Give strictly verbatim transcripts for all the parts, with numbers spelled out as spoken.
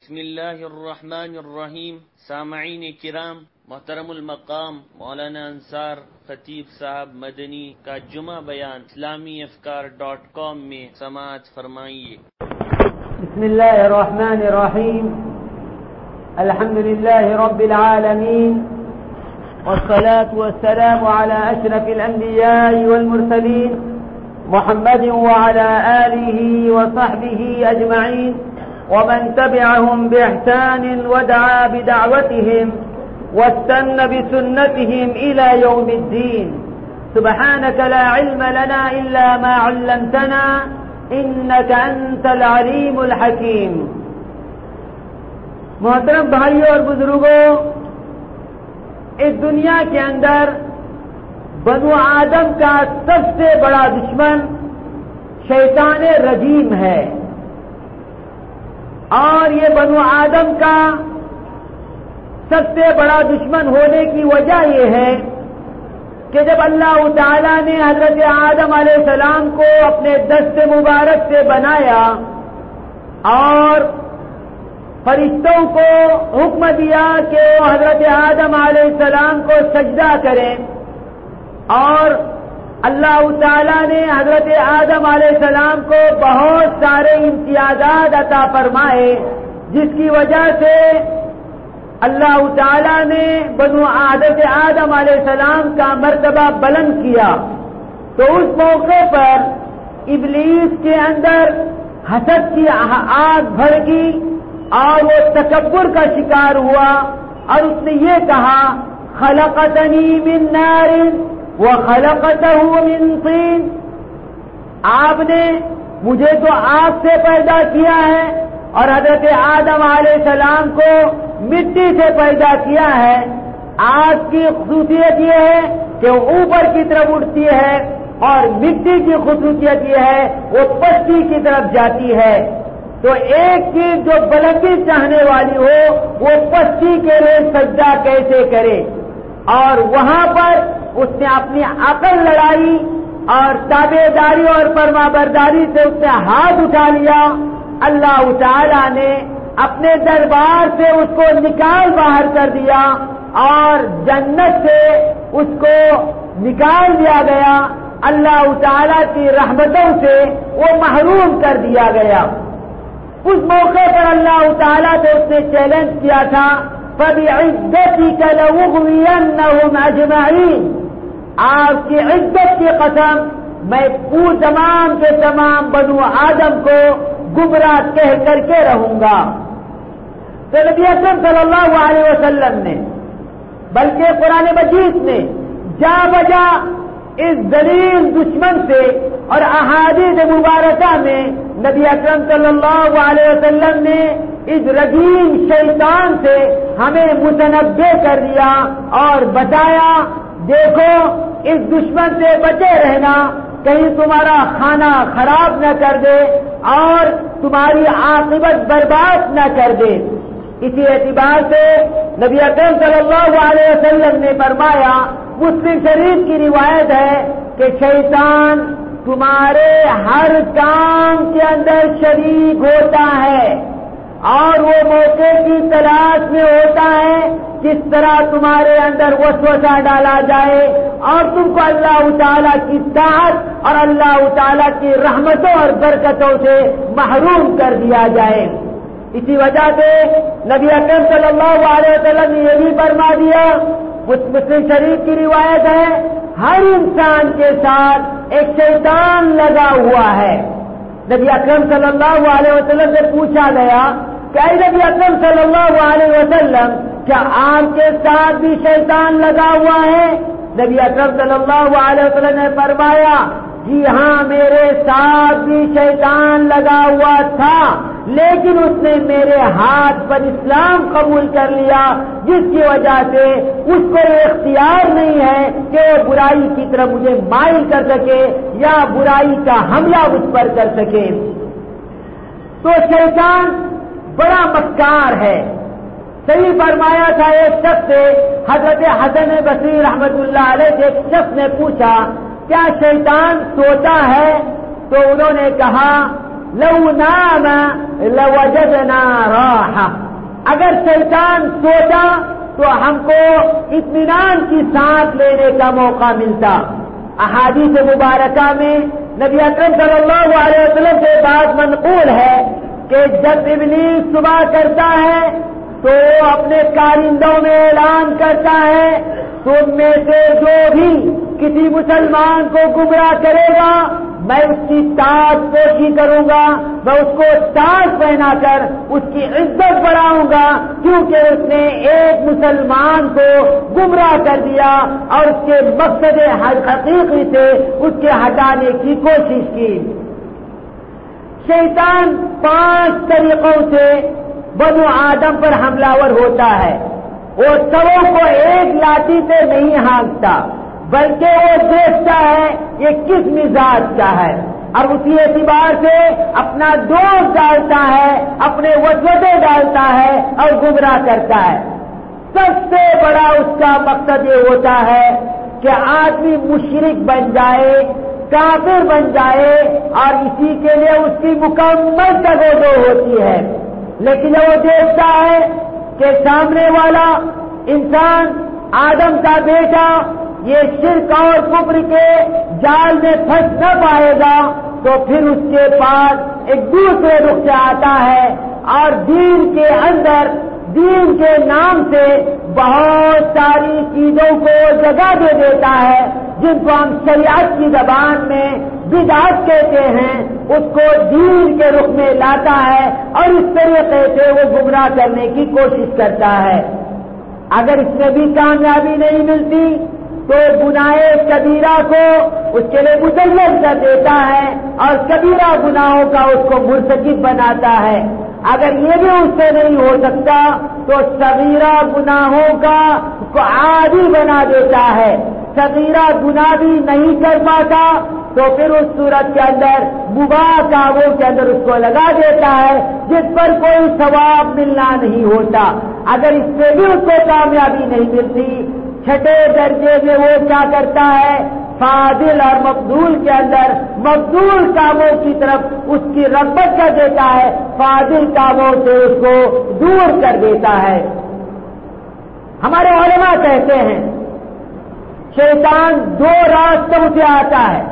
بسم اللہ الرحمن الرحیم. سامعین کرام، محترم المقام مولانا انصار خطیب صاحب مدنی کا جمعہ بیان اسلامی افکار ڈاٹ کام میں سماعت فرمائیے. بسم اللہ الرحمن الرحیم. الحمد للہ رب العالمین والصلاة والسلام على أشرف الأنبياء والمرسلين محمد وعلى آله وصحبه أجمعين ومن تبعهم بإحسان ودعا بدعوتهم واستنى بسنتهم إلى يوم الدين. سبحانك لا علم لنا إلا ما علمتنا إنك أنت العليم الحكيم. محترم بھائیوں اور بزرگوں، اس دنیا کے اندر بنو آدم کا سب سے بڑا دشمن شیطان رجیم ہے، اور یہ بنو آدم کا سب سے بڑا دشمن ہونے کی وجہ یہ ہے کہ جب اللہ تعالیٰ نے حضرت آدم علیہ السلام کو اپنے دست مبارک سے بنایا اور فرشتوں کو حکم دیا کہ وہ حضرت آدم علیہ السلام کو سجدہ کریں، اور اللہ تعالیٰ نے حضرت آدم علیہ السلام کو بہت سارے امتیازات عطا فرمائے، جس کی وجہ سے اللہ تعالیٰ نے بنو حضرت آدم علیہ السلام کا مرتبہ بلند کیا. تو اس موقع پر ابلیس کے اندر حسد کی آگ بھڑکی اور وہ تکبر کا شکار ہوا، اور اس نے یہ کہا خلقتنی من نار وخلقته من طین، آپ نے مجھے تو آگ سے پیدا کیا ہے اور حضرت آدم علیہ السلام کو مٹی سے پیدا کیا ہے. آگ کی خصوصیت یہ ہے کہ وہ اوپر کی طرف اٹھتی ہے، اور مٹی کی خصوصیت یہ ہے وہ پستی کی طرف جاتی ہے. تو ایک چیز جو بلندی چاہنے والی ہو وہ پستی کے لیے سجدہ کیسے کرے؟ اور وہاں پر اس نے اپنی عقل لڑائی اور تابع داری اور فرما برداری سے اس نے ہاتھ اٹھا لیا. اللہ تعالیٰ نے اپنے دربار سے اس کو نکال باہر کر دیا اور جنت سے اس کو نکال دیا گیا. اللہ تعالیٰ کی رحمتوں سے وہ محروم کر دیا گیا. اس موقع پر اللہ تعالیٰ سے اس نے چیلنج کیا تھا فَبِعِزَّتِكَ لَأُغْوِيَنَّهُمْ أَجْمَعِينَ، آپ کی عزت کی قسم میں پورے تمام کے تمام بنو آدم کو گمراہ کہہ کر کے رہوں گا. تو نبی اکرم صلی اللہ علیہ وسلم نے بلکہ قرآن مجید نے جا بجا اس ذلیل دشمن سے اور احادیث مبارکہ میں نبی اکرم صلی اللہ علیہ وسلم نے اس رجیم شیطان سے ہمیں متنبہ کر دیا اور بتایا دیکھو اس دشمن سے بچے رہنا، کہیں تمہارا کھانا خراب نہ کر دے اور تمہاری عاقبت برباد نہ کر دے. اسی اعتبار سے نبی اکرم صلی اللہ علیہ وسلم نے فرمایا، مسلم شریف کی روایت ہے کہ شیطان تمہارے ہر کام کے اندر شریک ہوتا ہے اور وہ موقع کی تلاش میں ہوتا ہے کس طرح تمہارے اندر وسوسہ ڈالا جائے اور تم کو اللہ تعالیٰ کی طاعت اور اللہ تعالیٰ کی رحمتوں اور برکتوں سے محروم کر دیا جائے. اسی وجہ سے نبی اکرم صلی اللہ علیہ وسلم نے یہ بھی فرما دیا، مسلم شریف کی روایت ہے، ہر انسان کے ساتھ ایک شیطان لگا ہوا ہے. نبی اکرم صلی اللہ علیہ وسلم سے پوچھا گیا کہ اے نبی اکرم صلی اللہ علیہ وسلم کیا آپ کے ساتھ بھی شیطان لگا ہوا ہے؟ نبی اکرم صلی اللہ علیہ وسلم نے فرمایا جی ہاں، میرے ساتھ بھی شیطان لگا ہوا تھا، لیکن اس نے میرے ہاتھ پر اسلام قبول کر لیا، جس کی وجہ سے اس کو یہ اختیار نہیں ہے کہ وہ برائی کی طرف مجھے مائل کر سکے یا برائی کا حملہ مجھ پر کر سکے. تو شیطان بڑا مکار ہے. صحیح فرمایا تھا ایک شخص سے، حضرت حسن بصری رحمت اللہ علیہ سے ایک شخص نے پوچھا کیا شیطان سوتا ہے؟ تو انہوں نے کہا لو نام لوجدنا راحہ، اگر شیطان سوچا تو ہم کو اطمینان کی سانس لینے کا موقع ملتا۔ احادیث مبارکہ میں نبی اکرم صلی اللہ علیہ وسلم سے بات منقول ہے کہ جب ابلیس صبح کرتا ہے تو وہ اپنے کارندوں میں اعلان کرتا ہے، تم میں سے جو بھی کسی مسلمان کو گمراہ کرے گا میں اس کی تاج پوشی کروں گا، میں اس کو تاج پہنا کر اس کی عزت بڑھاؤں گا، کیونکہ اس نے ایک مسلمان کو گمراہ کر دیا اور اس کے مقصد حقیقی سے اس کے ہٹانے کی کوشش کی۔ شیطان پانچ طریقوں سے بنو آدم پر حملہ ور ہوتا ہے۔ وہ سبوں کو ایک لاٹھی سے نہیں ہانکتا، بلکہ وہ دیکھتا ہے یہ کس مزاج کا ہے اور اسی اعتبار سے اپنا دوست ڈالتا ہے، اپنے وسوسے ڈالتا ہے اور گمراہ کرتا ہے۔ سب سے بڑا اس کا مقصد یہ ہوتا ہے کہ آدمی مشرک بن جائے، کافر بن جائے، اور اسی کے لیے اس کی مکمل تگودو ہوتی ہے۔ لیکن وہ دیکھتا ہے کہ سامنے والا انسان آدم کا بیٹا یہ شرک اور کفر کے جال میں پھنس نہ پائے گا، تو پھر اس کے پاس ایک دوسرے رخ سے آتا ہے اور دین کے اندر دین کے نام سے بہت ساری چیزوں کو جگہ دے دیتا ہے جن کو ہم شریعت کی زبان میں بدعت کہتے ہیں، اس کو دین کے رخ میں لاتا ہے اور اس طریقے سے وہ گمراہ کرنے کی کوشش کرتا ہے۔ اگر اس میں بھی کامیابی نہیں ملتی تو گناہ کبیرہ کو اس کے لیے مسلط کر دیتا ہے اور کبیرہ گناہوں کا اس کو مرتکب بناتا ہے۔ اگر یہ بھی اس سے نہیں ہو سکتا تو صغیرہ گناہوں کا اس کو عادی بنا دیتا ہے۔ صغیرہ گناہ بھی نہیں کر پاتا تو پھر اس صورت کے اندر مباح کاموں کے اندر اس کو لگا دیتا ہے جس پر کوئی ثواب ملنا نہیں ہوتا۔ اگر اس سے بھی اس کو کامیابی نہیں ملتی، چھٹے درجے میں وہ کیا کرتا ہے، فاضل اور مفضول کے اندر مفضول کاموں کی طرف اس کی رغبت کر دیتا ہے، فاضل کاموں سے اس کو دور کر دیتا ہے۔ ہمارے علماء کہتے ہیں شیطان دو راستوں سے آتا ہے،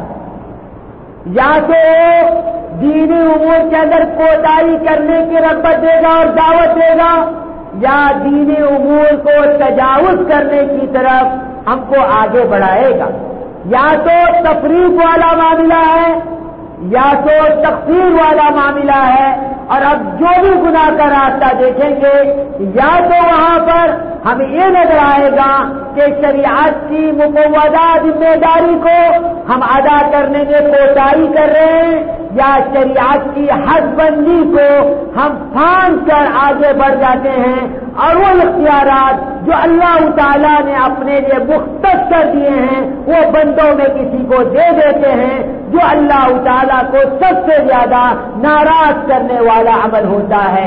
یا تو دینی امور کے اندر کوتاہی کرنے کی رغبت دے گا اور دعوت دے گا، یا دینی امور کو تجاوز کرنے کی طرف ہم کو آگے بڑھائے گا۔ یا تو تفریق والا معاملہ ہے یا تو تقسیم والا معاملہ ہے، اور اب جو بھی گناہ کا راستہ دیکھیں گے یا تو وہاں پر ہمیں یہ نظر آئے گا کہ شریعت کی مفوضہ ذمہ داری کو ہم ادا کرنے میں کوتاہی کر رہے ہیں، یا شریعت کی حد بندی کو ہم پھانس کر آگے بڑھ جاتے ہیں اور وہ اختیارات جو اللہ تعالیٰ نے اپنے لیے مختص کر دیے ہیں وہ بندوں میں کسی کو دے دیتے ہیں، جو اللہ تعالیٰ کو سب سے زیادہ ناراض کرنے والا عمل ہوتا ہے۔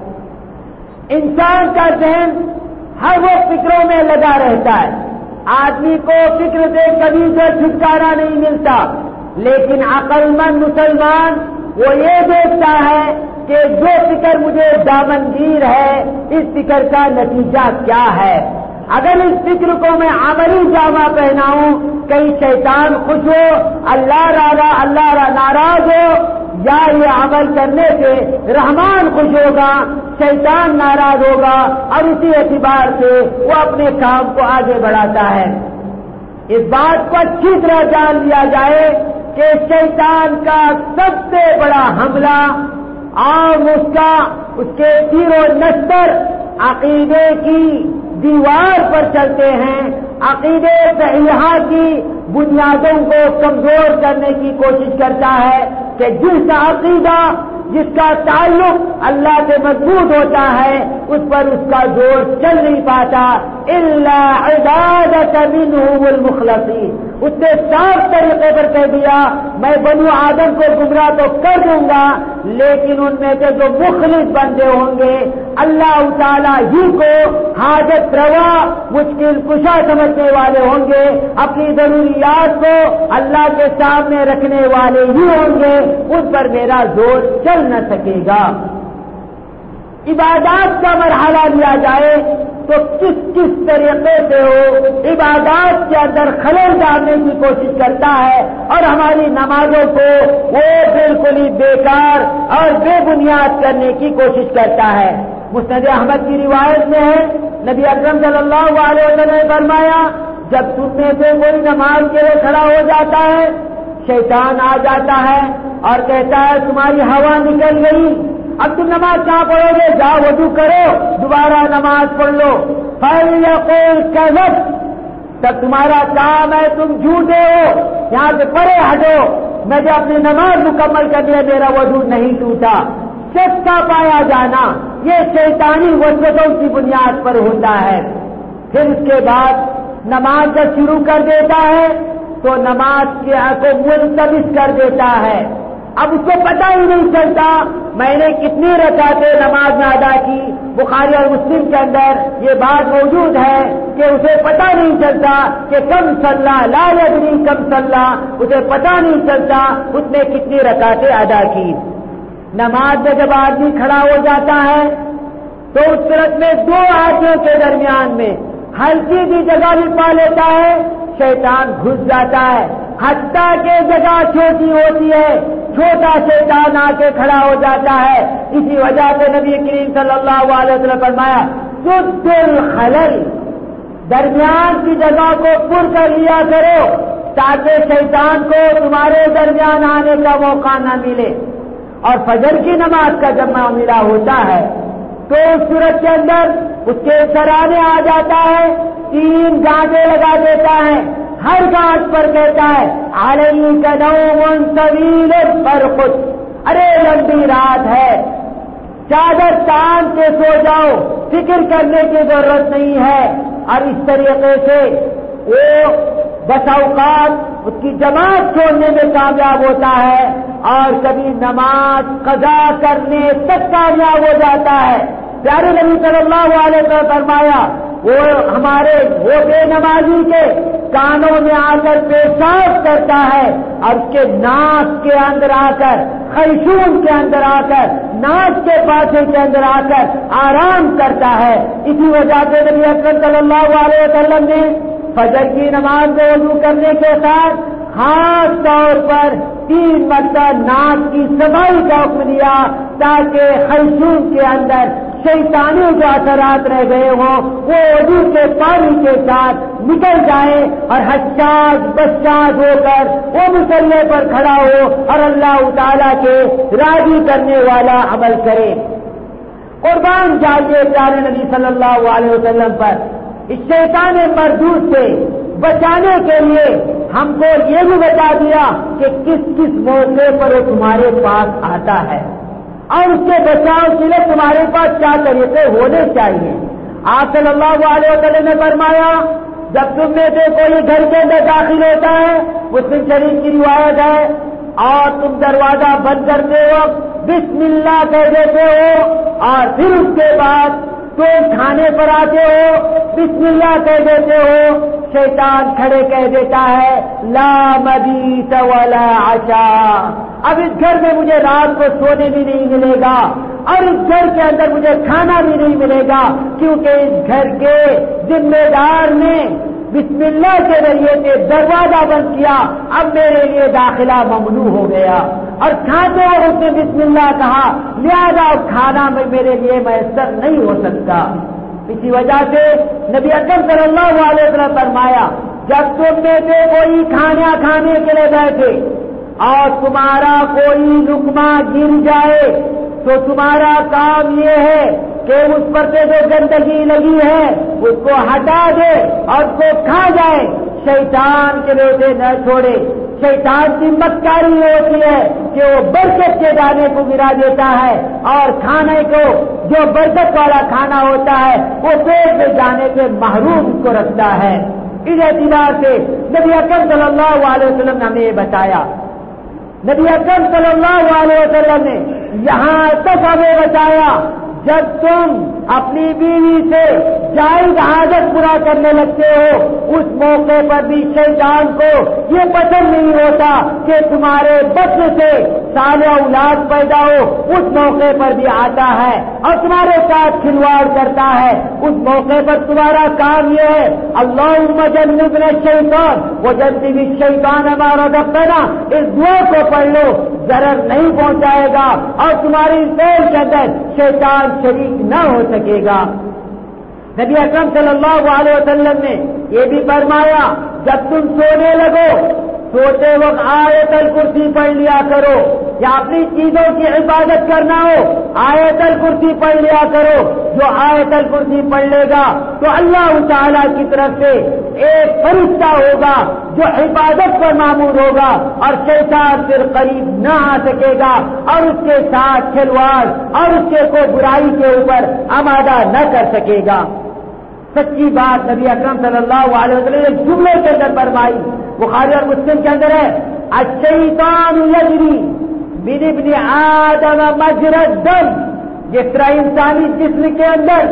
انسان کا ذہن ہر وہ فکروں میں لگا رہتا ہے، آدمی کو فکر سے کبھی جو چھٹکارا نہیں ملتا، لیکن عقل مند مسلمان وہ یہ دیکھتا ہے کہ جو فکر مجھے دامنگیر ہے اس فکر کا نتیجہ کیا ہے۔ اگر اس فکر کو میں عملی جامہ پہناؤں، کہیں شیطان خوش ہو، اللہ راضا اللہ را ناراض ہو، یا یہ عمل کرنے سے رحمان خوش ہوگا، شیطان ناراض ہوگا، اور اسی اعتبار سے وہ اپنے کام کو آگے بڑھاتا ہے۔ اس بات کو اچھی طرح جان لیا جائے کہ شیطان کا سب سے بڑا حملہ اور اس کا اس کے تیر و نشتر عقیدے کی دیوار پر چلتے ہیں، عقیدے صحیحہ کی بنیادوں کو کمزور کرنے کی کوشش کرتا ہے کہ جس عقیدہ جس کا تعلق اللہ سے مضبوط ہوتا ہے اس پر اس کا زور چل نہیں پاتا، الا عبادك منهم المخلصین۔ اس نے صاف طریقے پر کہہ دیا میں بنو آدم کو گمراہ تو کر دوں گا، لیکن ان میں سے جو مخلص بندے ہوں گے، اللہ تعالیٰ ہی کو حاجت روا مشکل کشا سمجھنے والے ہوں گے، اپنی ضروریات کو اللہ کے سامنے رکھنے والے ہی ہوں گے، ان پر میرا زور چل نہ سکے گا۔ عبادات کا مرحلہ لیا جائے تو کس کس طریقے سے ہو عبادات کے اندر خلل ڈالنے کی کوشش کرتا ہے اور ہماری نمازوں کو وہ بالکل ہی بیکار اور بے بنیاد کرنے کی کوشش کرتا ہے۔ مسند احمد کی روایت میں ہے نبی اکرم صلی اللہ علیہ وسلم نے فرمایا جب تم میں سے کوئی نماز کے لیے کھڑا ہو جاتا ہے شیطان آ جاتا ہے اور کہتا ہے تمہاری ہوا نکل گئی، اب تم نماز کہاں پڑھو گے، جاؤ وضو کرو دوبارہ نماز پڑھ لو۔ فَلْيَقُلْ كَذَبْتَ، تب تمہارا کام ہے تم جھوٹے ہو، یہاں سے پرے ہٹو، میں جب اپنی نماز مکمل کر دیا میرا وضو نہیں ٹوٹا۔ شک کا پایا جانا یہ شیطانی وسوسوں کی بنیاد پر ہوتا ہے۔ پھر اس کے بعد نماز جب شروع کر دیتا ہے تو نماز کے کو ملتبس کر دیتا ہے، اب اس کو پتہ ہی نہیں چلتا میں نے کتنی رکعتیں نماز میں ادا کی۔ بخاری اور مسلم کے اندر یہ بات موجود ہے کہ اسے پتہ نہیں چلتا کہ کم صلی لا یدری کم صلی، اسے پتہ نہیں چلتا اس نے کتنی رکعتیں ادا کی۔ نماز میں جب آدمی کھڑا ہو جاتا ہے تو اس صورت میں دو آدمیوں کے درمیان میں ہلکی بھی جگہ بھی پا لیتا ہے، شیطان گھس جاتا ہے، حتیٰ کہ جگہ چھوٹی ہوتی ہے چھوٹا شیطان آ کے کھڑا ہو جاتا ہے۔ اسی وجہ سے نبی کریم صلی اللہ علیہ وسلم فرمایا سد الخلل، درمیان کی جگہ کو پر کر لیا کرو تاکہ شیطان کو تمہارے درمیان آنے کا موقع نہ ملے۔ اور فجر کی نماز کا جب معاملہ ہوتا ہے تو اس صورت کے اندر اس کے سرانے آ جاتا ہے، تین گانٹے لگا دیتا ہے، ہر گانٹ پر کہتا ہے علیک نوم طویل فرقد، ارے لمبی رات ہے چادر تان کے سو جاؤ، فکر کرنے کی ضرورت نہیں ہے۔ اور اس طریقے سے وہ بس اوقات اس کی جماعت چھوڑنے میں کامیاب ہوتا ہے اور کبھی نماز قضا کرنے تک کامیاب ہو جاتا ہے۔ پیارے نبی صلی اللہ علیہ وسلم فرمایا وہ ہمارے وہ بے نمازی کے کانوں میں آ کر پیشاب کرتا ہے اور اس کے ناک کے اندر آ کر خیشوم کے اندر آ کر ناک کے پاسے کے اندر آ کر آرام کرتا ہے۔ اسی وجہ سے نبی اکرم صلی اللہ علیہ وسلم نے فجر کی نماز میں وضو کرنے کے ساتھ خاص طور پر تین مرتبہ ناک کی صفائی کا حکم دیا تاکہ خیشوم کے اندر شیطانی جو اثرات رہ گئے ہوں وہ وضو کے پانی کے ساتھ نکل جائے اور حجاج بشاج ہو کر وہ مسلح پر کھڑا ہو اور اللہ تعالیٰ کے راضی کرنے والا عمل کرے۔ قربان جائیے پیارے نبی صلی اللہ علیہ وسلم پر اس شیطان مردود سے بچانے کے لیے ہم کو یہ بھی بتا دیا کہ کس کس موقع پر وہ تمہارے پاس آتا ہے اور اس کے بچاؤ کے لیے تمہارے پاس کیا طریقے ہونے چاہیے۔ آپ صلی اللہ علیہ وسلم نے فرمایا جب تم میں سے کوئی گھر کے اندر داخل ہوتا ہے، مسلم شریف کی روایت ہے، اور تم دروازہ بند کرتے ہو بسم اللہ کہہ دیتے ہو اور پھر اس کے بعد تم کھانے پر آتے ہو بسم اللہ کہہ دیتے ہو، شیطان کھڑے کہہ دیتا ہے لا مبیت ولا عشاء، اب اس گھر میں مجھے رات کو سونے بھی نہیں ملے گا اور اس گھر کے اندر مجھے کھانا بھی نہیں ملے گا، کیونکہ اس گھر کے ذمہ دار نے بسم اللہ کے ذریعے سے دروازہ بند کیا، اب میرے لیے داخلہ ممنوع ہو گیا، اور کھاتے اور اس نے بسم اللہ کہا لہذا کھانا میں میرے لیے میسر نہیں ہو سکتا۔ اسی وجہ سے نبی اکرم صلی اللہ علیہ وسلم فرمایا جب تم میں سے کوئی کھانا کھانے کے لیے بیٹھے اور تمہارا کوئی لقمہ گر جائے تو تمہارا کام یہ ہے کہ اس پر سے جو گندگی لگی ہے اس کو ہٹا دے اور اس کو کھا جائے، شیطان کے بیٹے نہ چھوڑے۔ شیطان کی مکاری ہوتی ہے کہ وہ برکت کے دانے کو گرا دیتا ہے اور کھانے کو جو برکت والا کھانا ہوتا ہے وہ پیٹ میں جانے سے محروم کو رکھتا ہے۔ اس اعتبار سے نبی اکرم صلی اللہ علیہ وسلم نے ہمیں یہ بتایا، نبی اکرم صلی اللہ علیہ وسلم نے یہاں تک ہمیں بتایا جب تم اپنی بیوی سے جائز حاجت پورا کرنے لگتے ہو اس موقع پر بھی شیطان کو یہ پسند نہیں ہوتا کہ تمہارے بطن سے سال اولاد پیدا ہو اس موقع پر بھی آتا ہے اور تمہارے ساتھ کھلواڑ کرتا ہے. اس موقع پر تمہارا کام یہ ہے اللہم جنبنا الشیطان وجنب الشیطان ما رزقتنا، اس دعا کو پڑھ لو، ضرر نہیں پہنچائے گا اور تمہاری فعل کے اندر شیطان شریک نہ ہو سکے گا. نبی اکرم صلی اللہ علیہ وسلم نے یہ بھی فرمایا جب تم سونے لگو سوتے وقت آیت الکرسی پڑھ لیا کرو، یا اپنی چیزوں کی حفاظت کرنا ہو آیت الکرسی پڑھ لیا کرو. جو آیت الکرسی پڑھ لے گا تو اللہ تعالیٰ کی طرف سے ایک فرشتہ ہوگا جو حفاظت پر معمور ہوگا اور شیطان پھر قریب نہ آ سکے گا اور اس کے ساتھ کھلواڑ اور اس کے کو برائی کے اوپر آمادہ نہ کر سکے گا. سچی بات نبی اکرم صلی اللہ علیہ وسلم نے جملے کے اندر فرمائی، بخاری اور مسلم کے اندر ہے الشیطان یجری من ابن آدم مجرى الدم، جس طرح انسانی جسم کے اندر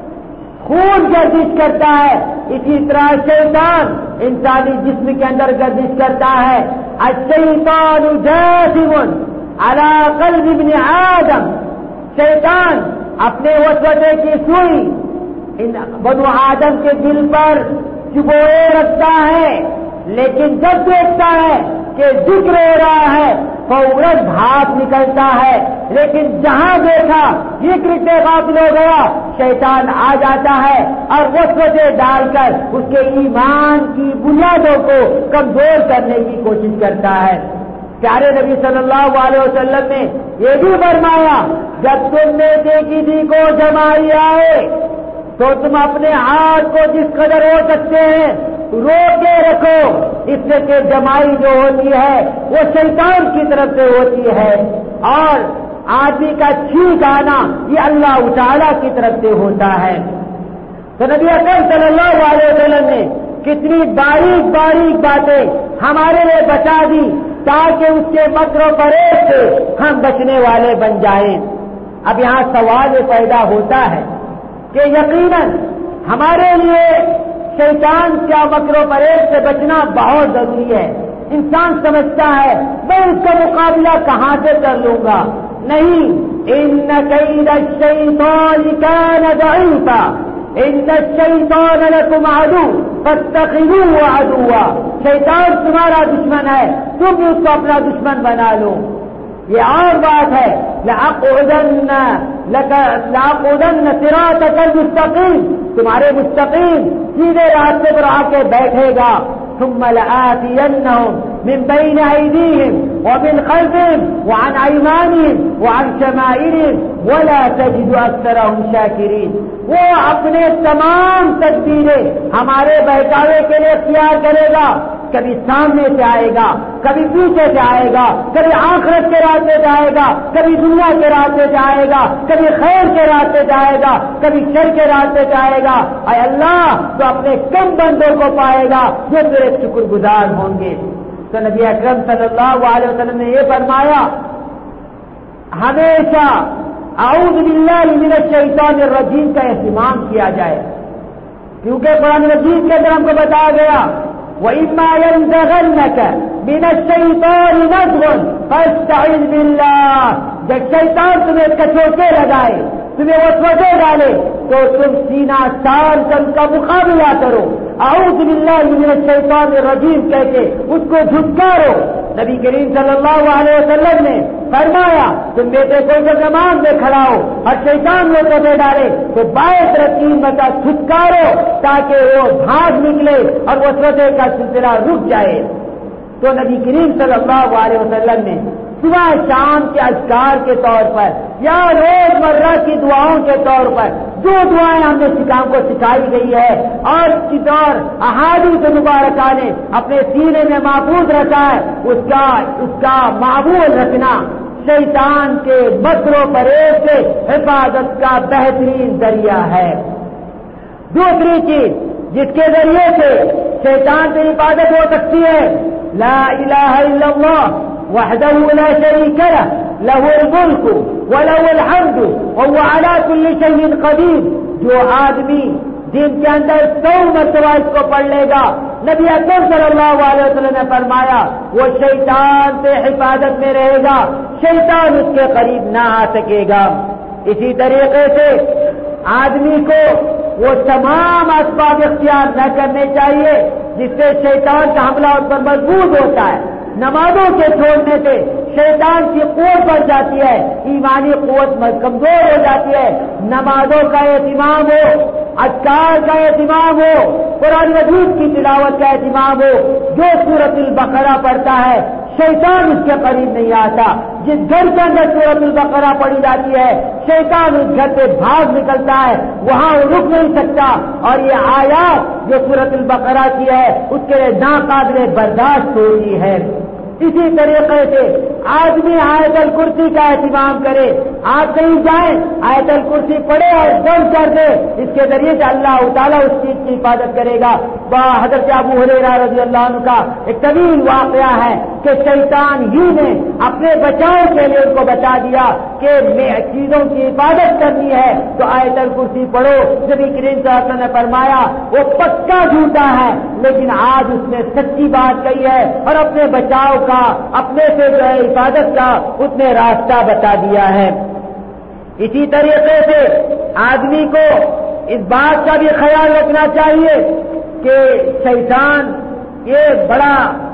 خون گردش کرتا ہے اسی طرح شیطان انسانی جسم کے اندر گردش کرتا ہے. الشیطان جاثم على قلب ابن آدم، شیطان اپنے وسوسے کی سوئی بنو آدم کے دل پر چبوئے رکھتا ہے، لیکن جب دیکھتا ہے کہ ذکر ہو رہا ہے فوراً بھاگ نکلتا ہے. لیکن جہاں دیکھا ذکر سے غافل ہو گیا شیطان آ جاتا ہے اور وسوسے ڈال کر اس کے ایمان کی بنیادوں کو کمزور کرنے کی کوشش کرتا ہے. پیارے نبی صلی اللہ علیہ وسلم نے یہ بھی فرمایا جب تم میں سے کسی کو جمائی آئے تو تم اپنے ہاتھ کو جس قدر ہو سکتے ہیں روکے رکھو، اس سے کہ جمائی جو ہوتی ہے وہ شیطان کی طرف سے ہوتی ہے اور آدمی کا چھینک آنا یہ اللہ تعالیٰ کی طرف سے ہوتا ہے. تو نبی اکرم صلی اللہ علیہ وسلم نے کتنی باریک باریک باتیں ہمارے لیے بتا دی تاکہ اس کے مکر و فریب سے ہم بچنے والے بن جائیں. اب یہاں سوال پیدا ہوتا ہے کہ یقیناً ہمارے لیے شیطان کا مکر و فریب سے بچنا بہت ضروری ہے. انسان سمجھتا ہے میں اس کا مقابلہ کہاں سے کر لوں گا. نہیں، ان کید الشیطان کان ضعیفا ان الشیطان لکم عدو فاتخذوه عدوا، شیطان تمہارا دشمن ہے، تم بھی اس کو اپنا دشمن بنا لو. یہ اور بات ہے لأقعدن لأقعدن صراطك المستقیم، تمہارے مستقیم سیدھے راستے پر آ کے بیٹھے گا. ثم لآتینہم من بین ایدیہم ومن خلفہم وعن ایمانہم وعن شمائلہم ولا تجد اکثرہم شاکرین. وہ اپنے تمام تدبیریں ہمارے بہکاوے کے لیے اختیار کرے گا. کبھی سامنے سے آئے گا، کبھی پیچھے سے آئے گا، کبھی آخرت کے راستے سے آئے گا، کبھی دنیا کے راستے سے آئے گا، کبھی خیر کے راستے سے آئے گا، کبھی شر کے راستے سے آئے گا. اے اللہ تو اپنے کم بندوں کو پائے گا جو تیرے شکر گزار ہوں گے. تو نبی اکرم صلی اللہ علیہ وسلم نے یہ فرمایا ہمیشہ اعوذ باللہ من الشیطان الرجیم کا اہتمام کیا جائے، کیونکہ قرآن مجید کے اندر ہم کو بتایا گیا وَإِمَّا يَنزَغَنَّكَ مِنَ الشَّيْطَانِ نَزْغٌ فَاسْتَعِذْ بِاللَّهِ. جب شیطان تمہیں کچوٹے لگائے، تمہیں وسوسے ڈالے تو تم سینہ تان کر اس کا مقابلہ کرو. اعوذ باللہ من الشیطان الرجیم کہہ کے اس کو دھتکارو. نبی کریم صلی اللہ علیہ وسلم نے فرمایا تم بیٹے کوئی جب نماز میں کھڑا ہو اور شیطان میں وسوسے ڈالے تو بائیں طرف تین مرتبہ دھتکارو تاکہ وہ بھاگ نکلے اور وسوسے کا سلسلہ رک جائے. تو نبی کریم صلی اللہ علیہ وسلم نے صبح شام کے اذکار کے طور پر یا روز مرہ کی دعاؤں کے طور پر جو دعائیں ہم نے سکھام کو سکھائی گئی ہے اور کی طور احادیث مبارکہ نے اپنے سینے میں محفوظ رکھا ہے، اس کا اس کا معمول رکھنا شیطان کے مکر و فریب سے حفاظت کا بہترین ذریعہ ہے. دوسری چیز جس کے ذریعے سے شیطان سے حفاظت ہو سکتی ہے لا الہ الا اللہ وحدہ لا شریک لہ لہ الملک ولہ الحمد وهو علی کل شیء قدیر. جو آدمی دن کے اندر سو مرتبہ اس کو پڑھ لے گا نبی اکرم صلی اللہ علیہ وسلم نے فرمایا وہ شیطان سے حفاظت میں رہے گا، شیطان اس کے قریب نہ آ سکے گا۔ اسی طریقے سے آدمی کو وہ تمام اسباب اختیار نہ کرنے چاہیے جس سے شیطان کا حملہ اس پر مضبوط ہوتا ہے۔ نمازوں کے چھوڑنے سے شیطان کی قوت بڑھ جاتی ہے، ایمانی قوت کمزور ہو جاتی ہے۔ نمازوں کا اہتمام ہو، اذکار کا اہتمام ہو، قرآن مجید کی تلاوت کا اہتمام ہو۔ جو سورۃ البقرہ پڑھتا ہے شیطان اس کے قریب نہیں آتا۔ جس گھر کے اندر سورۃ البقرہ پڑھی جاتی ہے شیطان اس گھر سے بھاگ نکلتا ہے، وہاں وہ رک نہیں سکتا، اور یہ آیات جو سورۃ البقرہ کی ہے اس کے لیے ناقابل برداشت ہوتی ہے۔ اسی طریقے سے آدمی آیت الکرسی کا اہتمام کرے، آپ کہیں جائیں آیت الکرسی پڑھے اور دم کر دے، اس کے ذریعے سے اللہ تعالیٰ اس چیز کی حفاظت کرے گا۔ حضرت ابو ہریرہ رضی اللہ عنہ کا ایک طویل واقعہ ہے کہ شیطان ہی نے اپنے بچاؤ کے لیے ان کو بتا دیا کہ میں چیزوں کی حفاظت کرنی ہے تو آیت الکرسی پڑھو۔ نبی کریم صلی اللہ علیہ وسلم نے فرمایا وہ پکا جھوٹا ہے لیکن آج اس نے سچی بات کہی ہے اور اپنے بچاؤ کا، اپنے سے جو ہے حفاظت کا اس نے راستہ بتا دیا ہے۔ اسی طریقے سے آدمی کو اس بات کا بھی خیال رکھنا چاہیے کہ شیطان یہ بڑا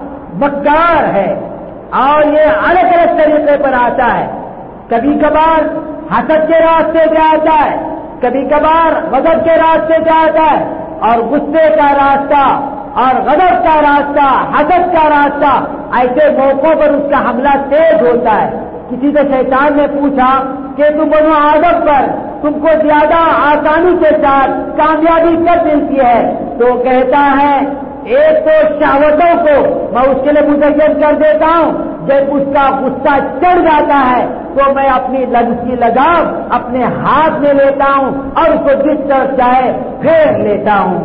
مکار ہے اور یہ الگ الگ طریقے پر آتا ہے۔ کبھی کبھار حسد کے راستے سے آتا ہے، کبھی کبھار غضب کے راستے سے آتا ہے، اور غصے کا راستہ اور غضب کا راستہ، حسد کا راستہ، ایسے موقعوں پر اس کا حملہ تیز ہوتا ہے۔ کسی سے شیطان نے پوچھا کہ تم بنو آدم پر تم کو زیادہ آسانی کے ساتھ کامیابی کب ملتی ہے؟ تو کہتا ہے ایک تو شہوتوں کو میں اس کے لیے مزین کر دیتا ہوں، جب اس کا غصہ چڑھ جاتا ہے تو میں اپنی لگ کی لگام اپنے ہاتھ میں لیتا ہوں اور اس کو جس طرف چاہے پھیر لیتا ہوں۔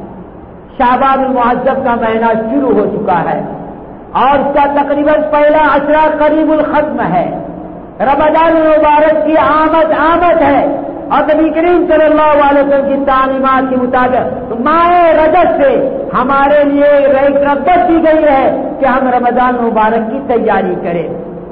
شعبان المعظم کا مہینہ شروع ہو چکا ہے اور اس کا تقریباً پہلا عشرہ قریب الختم ہے۔ رمضان المبارک کی آمد آمد ہے اور نبی کریم صلی اللہ علیہ وسلم کی تعلیمات کے مطابق ماہ رجب سے ہمارے لیے ایک رغبت دی گئی ہے کہ ہم رمضان مبارک کی تیاری کریں۔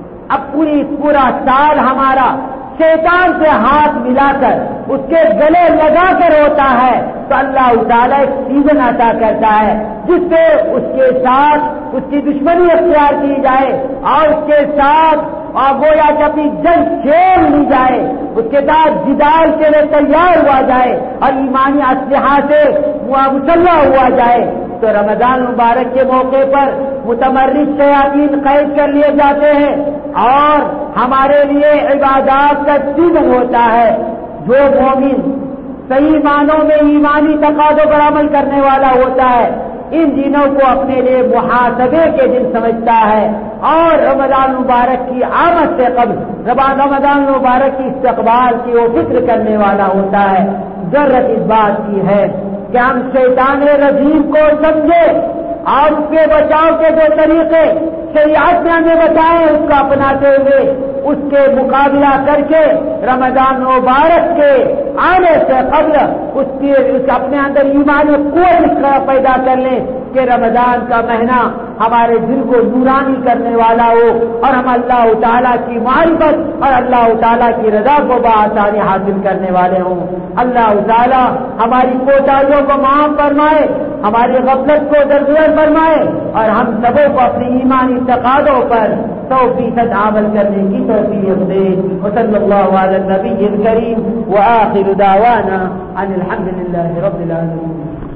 اب پوری پورا سال ہمارا شیطان سے ہاتھ ملا کر اس کے گلے لگا کر ہوتا ہے تو اللہ تعالیٰ ایک سیزن عطا کرتا ہے جس سے اس کے ساتھ اس کی دشمنی اختیار کی جائے اور اس کے ساتھ اور گویا کہ اپنی جنگ کھیل لی جائے، اس کے ساتھ جدال کے لیے تیار ہوا جائے اور ایمانی اسلحہ سے مسلح ہوا جائے۔ تو رمضان مبارک کے موقع پر متمرد شیاطین قید کر لیے جاتے ہیں اور ہمارے لیے عبادات کا سیزن ہوتا ہے۔ جو مومن صحیح معنوں میں ایمانی تقاضوں پر عمل کرنے والا ہوتا ہے ان دنوں کو اپنے لیے محاسبے کے دن سمجھتا ہے اور رمضان مبارک کی آمد سے قبل رمضان مبارک کی استقبال کی وہ فکر کرنے والا ہوتا ہے۔ ضرورت اس بات کی ہے کہ ہم شیطان رجیم کو سمجھے اور اس کے بچاؤ کے جو طریقے شریعت نے ہمیں بتائے اس کو اپناتے ہوئے اس کے مقابلہ کر کے رمضان مبارک کے آنے سے قبل اس کی اس اپنے اندر ایمان قوت اس طرح پیدا کر لیں کہ رمضان کا مہینہ ہمارے دل کو نورانی کرنے والا ہو اور ہم اللہ تعالیٰ کی معرفت اور اللہ تعالیٰ کی رضا کو بآسانی حاصل کرنے والے ہوں۔ اللہ تعالیٰ ہماری کوتاہیوں کو معاف فرمائے، ہماری غفلت کو درگزر فرمائے اور ہم سبوں کو اپنی ایمانی تقاضوں پر سو فیصد عمل کرنے کی توفیق دے۔ وصلی اللہ علی النبی الکریم وآخر دعوانا ان الحمد للہ رب العالمین۔